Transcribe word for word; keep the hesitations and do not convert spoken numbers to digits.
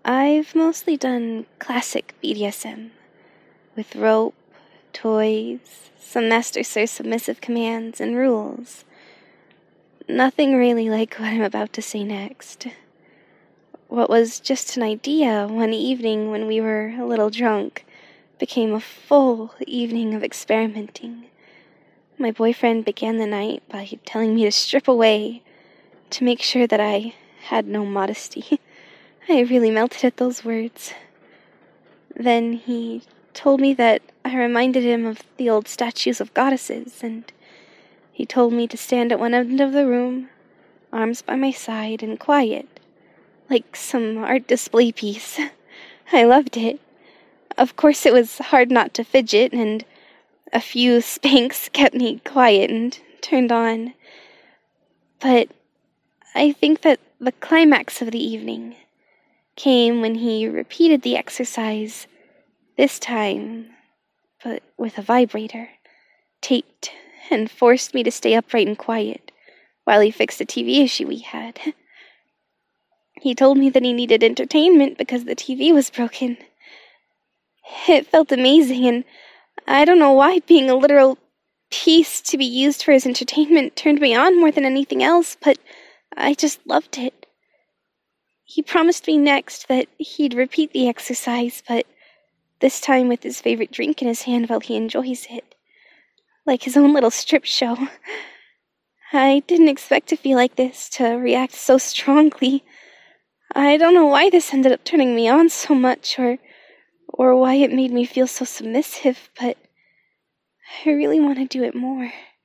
I've mostly done classic B D S M, with rope, toys, some master sir submissive commands, and rules. Nothing really like what I'm about to say next. What was just an idea one evening when we were a little drunk became a full evening of experimenting. My boyfriend began the night by telling me to strip away, to make sure that I had no modesty. I really melted at those words. Then he told me that I reminded him of the old statues of goddesses, and he told me to stand at one end of the room, arms by my side, and quiet, like some art display piece. I loved it. Of course, it was hard not to fidget, and a few spanks kept me quiet and turned on. But I think that the climax of the evening came when he repeated the exercise, this time, but with a vibrator, taped, and forced me to stay upright and quiet while he fixed a T V issue we had. He told me that he needed entertainment because the T V was broken. It felt amazing, and I don't know why being a literal piece to be used for his entertainment turned me on more than anything else, but I just loved it. He promised me next that he'd repeat the exercise, but this time with his favorite drink in his hand while he enjoys it. Like his own little strip show. I didn't expect to feel like this, to react so strongly. I don't know why this ended up turning me on so much, or or why it made me feel so submissive, but I really want to do it more.